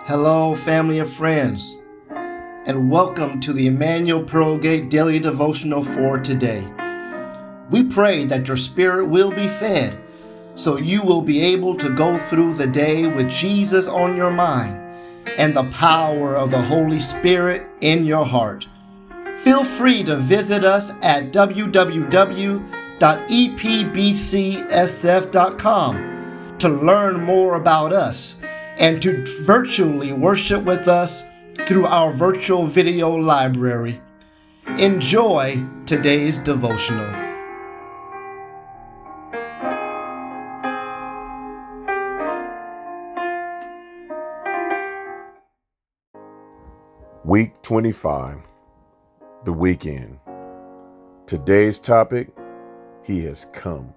Hello, family and friends, and welcome to the Emmanuel Pearlgate Daily Devotional for today. We pray that your spirit will be fed, so you will be able to go through the day with Jesus on your mind and the power of the Holy Spirit in your heart. Feel free to visit us at www.epbcsf.com to learn more about us and to virtually worship with us through our virtual video library. Enjoy today's devotional. Week 25, the weekend. Today's topic, He has come.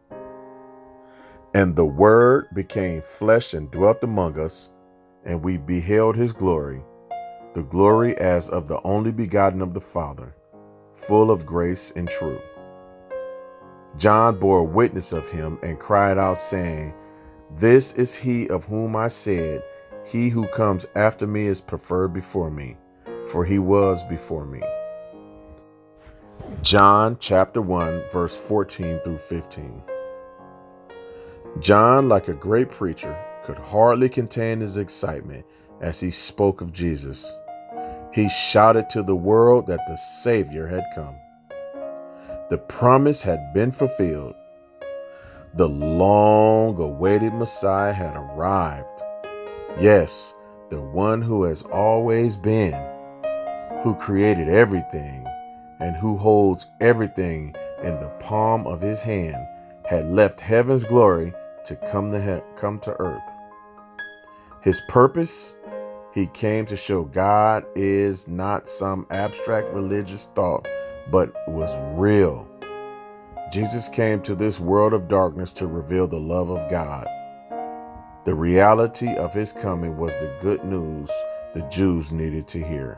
And the Word became flesh and dwelt among us, and we beheld His glory, the glory as of the only begotten of the Father, full of grace and truth. John bore witness of Him and cried out, saying, This is He of whom I said, He who comes after me is preferred before me, for He was before me. John chapter 1, verse 14 through 15. John, like a great preacher, could hardly contain his excitement as he spoke of Jesus. He shouted to the world that the Savior had come. The promise had been fulfilled. The long-awaited Messiah had arrived. Yes, the one who has always been, who created everything, and who holds everything in the palm of His hand, had left heaven's glory to come to earth. His purpose? He came to show God is not some abstract religious thought, but was real. Jesus came to this world of darkness to reveal the love of God. The reality of His coming was the good news the Jews needed to hear.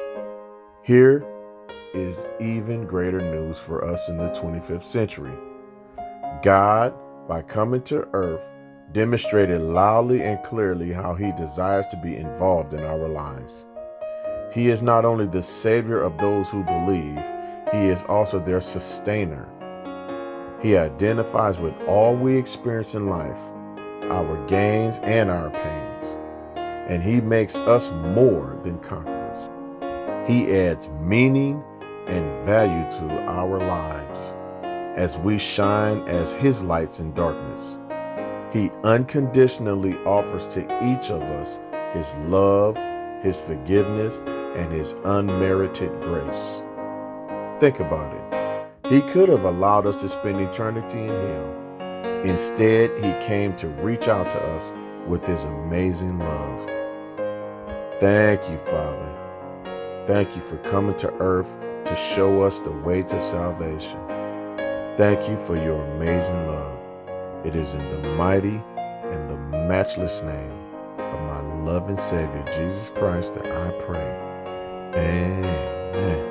Here is even greater news for us in the 25th century. God, by coming to earth, demonstrated loudly and clearly how He desires to be involved in our lives. He is not only the Savior of those who believe, He is also their sustainer. He identifies with all we experience in life, our gains and our pains, and He makes us more than conquerors. He adds meaning and value to our lives as we shine as His lights in darkness. He unconditionally offers to each of us His love, His forgiveness, and His unmerited grace. Think about it. He could have allowed us to spend eternity in hell. Instead, He came to reach out to us with His amazing love. Thank you, Father. Thank you for coming to earth to show us the way to salvation. Thank you for your amazing love. It is in the mighty and the matchless name of my loving Savior, Jesus Christ, that I pray. Amen.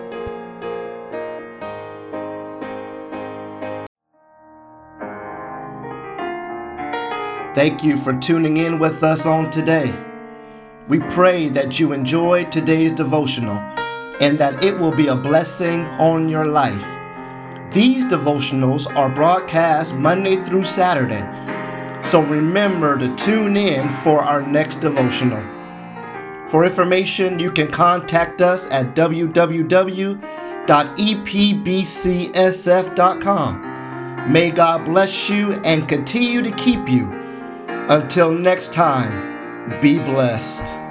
Thank you for tuning in with us on today. We pray that you enjoyed today's devotional and that it will be a blessing on your life. These devotionals are broadcast Monday through Saturday, so remember to tune in for our next devotional. For information, you can contact us at www.epbcsf.com. May God bless you and continue to keep you. Until next time, be blessed.